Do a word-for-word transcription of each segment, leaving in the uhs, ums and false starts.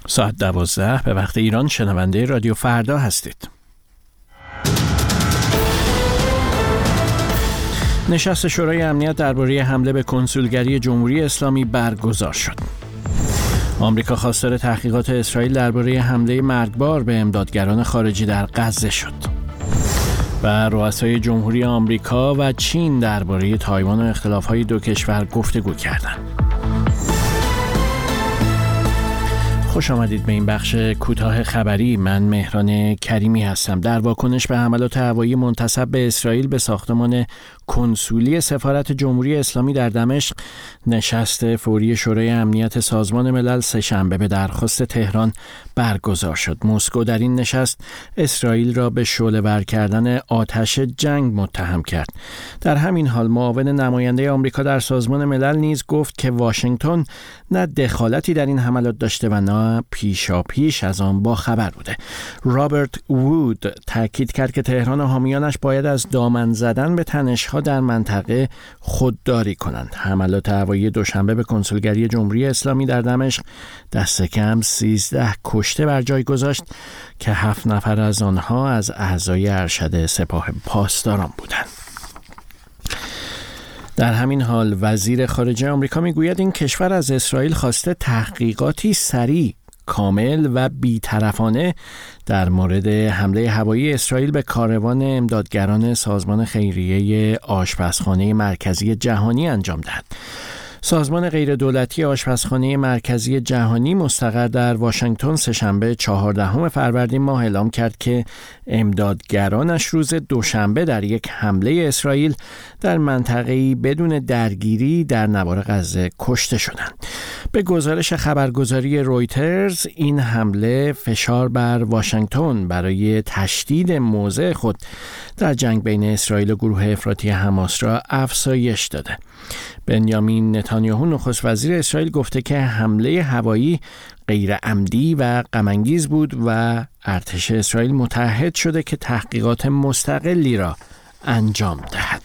ساعت دوازده به وقت ایران شنونده رادیو فردا هستید. نشست شورای امنیت درباره حمله به کنسولگری جمهوری اسلامی برگزار شد. آمریکا خواستار تحقیقات اسرائیل درباره حمله مرگبار به امدادگران خارجی در غزه شد. و رؤسای جمهوری آمریکا و چین درباره تایوان و اختلاف‌های دو کشور گفتگو کردند. خوش آمدید به این بخش کوتاه خبری. من مهران کریمی هستم. در واکنش به حملات هوایی منتسب به اسرائیل به ساختمان کنسولی سفارت جمهوری اسلامی در دمشق، نشست فوری شورای امنیت سازمان ملل سه‌شنبه به درخواست تهران برگزار شد. مسکو در این نشست اسرائیل را به شعله‌ور کردن آتش جنگ متهم کرد. در همین حال معاون نماینده آمریکا در سازمان ملل نیز گفت که واشنگتن نه دخالتی در این حملات داشته و نه پیشاپیش از آن با خبر بوده. رابرت وود تاکید کرد که تهران و حامیانش باید از دامن زدن به تنش‌ها در منطقه خودداری کنند. حملات هوایی دوشنبه به کنسولگری جمهوری اسلامی در دمشق دست کم سیزده کشته بر جای گذاشت که هفت نفر از آنها از اعضای ارشد سپاه پاسداران بودند. در همین حال وزیر خارجه آمریکا میگوید این کشور از اسرائیل خواسته تحقیقاتی سریع، کامل و بی‌طرفانه در مورد حمله هوایی اسرائیل به کاروان امدادگران سازمان خیریه آشپزخانه مرکزی جهانی انجام دهد. سازمان غیردولتی آشپزخانه مرکزی جهانی مستقر در واشنگتن سه‌شنبه چهاردهم فروردین ماه اعلام کرد که امدادگرانش روز دوشنبه در یک حمله اسرائیل در منطقه‌ای بدون درگیری در نوار غزه کشته شدند. به گزارش خبرگزاری رویترز، این حمله فشار بر واشنگتن برای تشدید موضع خود در جنگ بین اسرائیل و گروه افراطی حماس را افزایش داده. بنیامین نتانیاهو نخست وزیر اسرائیل گفته که حمله هوایی غیر عمدی و غم‌انگیز بود و ارتش اسرائیل متعهد شده که تحقیقات مستقلی را انجام دهد.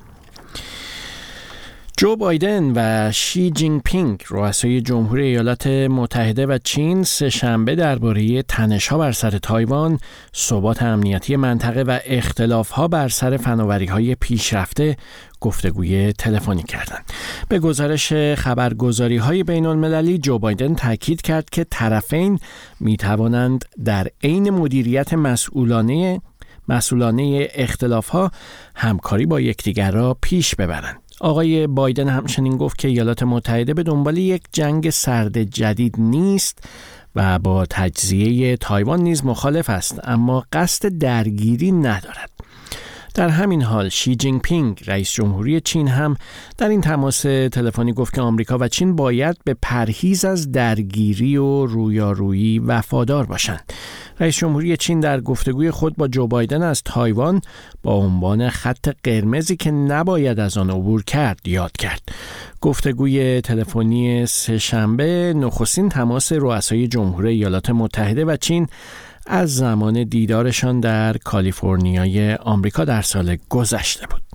جو بایدن و شی جین پینگ رؤسای جمهوری ایالات متحده و چین سه‌شنبه درباره تنش‌ها بر سر تایوان، ثبات امنیتی منطقه و اختلاف‌ها بر سر فناوری‌های پیشرفته گفتگوی تلفنی کردند. به گزارش خبرگزاری‌های بین‌المللی، جو بایدن تاکید کرد که طرفین می‌توانند در عین مدیریت مسئولانه مسئولانه اختلاف‌ها همکاری با یکدیگر را پیش ببرند. آقای بایدن همچنین گفت که ایالات متحده به دنبال یک جنگ سرد جدید نیست و با تجزیه تایوان نیز مخالف است، اما قصد درگیری ندارد. در همین حال شی جین پینگ رئیس جمهوری چین هم در این تماس تلفنی گفت که آمریکا و چین باید به پرهیز از درگیری و رویارویی وفادار باشند. رئیس جمهوری چین در گفتگوی خود با جو بایدن از تایوان با عنوان خط قرمزی که نباید از آن عبور کرد یاد کرد. گفتگوی تلفنی سه‌شنبه نخستین تماس رؤسای جمهوری ایالات متحده و چین از زمان دیدارشان در کالیفرنیای آمریکا در سال گذشته بود.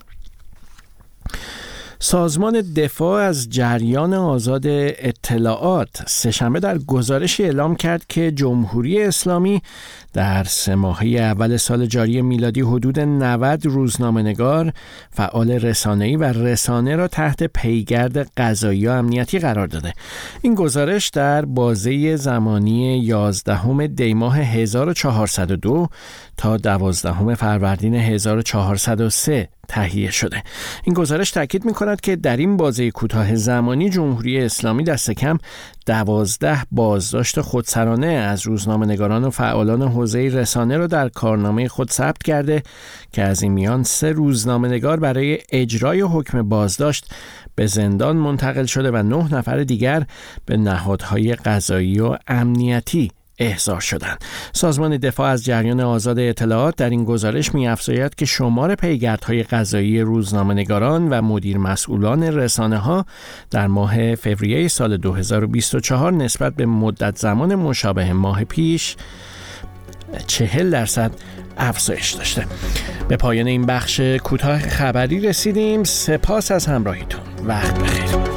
سازمان دفاع از جریان آزاد اطلاعات سه‌شنبه در گزارشی اعلام کرد که جمهوری اسلامی در سه ماهه اول سال جاری میلادی حدود نود روزنامه‌نگار، فعال رسانه‌ای و رسانه را تحت پیگرد قضایی و امنیتی قرار داده. این گزارش در بازه زمانی یازدهم دی ماه هزار و چهارصد و دو تا دوازدهم فروردین هزار و چهارصد و سه تهیه شده. این گزارش تاکید می‌کند که در این بازه کوتاه زمانی جمهوری اسلامی دست کم دوازده بازداشت خودسرانه از روزنامه‌نگاران و فعالان حوزه رسانه را در کارنامه خود ثبت کرده که از این میان سه روزنامه‌نگار برای اجرای حکم بازداشت به زندان منتقل شده و نه نفر دیگر به نهادهای قضایی و امنیتی احضار شدند. سازمان دفاع از جریان آزاد اطلاعات در این گزارش می‌افزاید که شمار پیگردهای قضایی روزنامه‌نگاران و مدیر مسئولان رسانه‌ها در ماه فوریه سال دو هزار و بیست و چهار نسبت به مدت زمان مشابه ماه پیش چهل درصد افزایش داشته. به پایان این بخش کوتاه خبری رسیدیم. سپاس از همراهیتون. وقت بخیر.